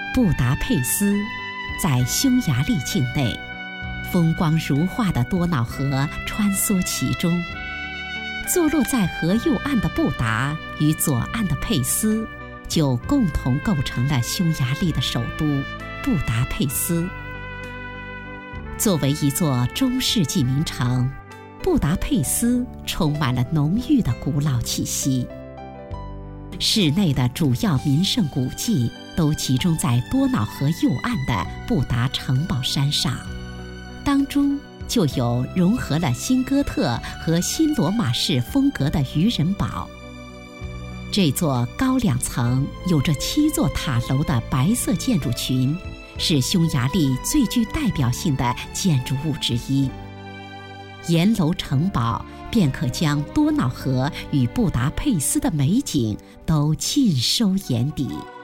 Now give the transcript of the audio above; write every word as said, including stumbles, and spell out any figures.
布达佩斯在匈牙利境内，风光如画的多瑙河穿梭其中。坐落在河右岸的布达与左岸的佩斯，就共同构成了匈牙利的首都布达佩斯。作为一座中世纪名城，布达佩斯充满了浓郁的古老气息。市内的主要名胜古迹都集中在多瑙河右岸的布达城堡山上，当中就有融合了新哥特和新罗马式风格的渔人堡。这座高两层、有着七座塔楼的白色建筑群，是匈牙利最具代表性的建筑物之一。沿楼城堡便可将多瑙河与布达佩斯的美景都尽收眼底。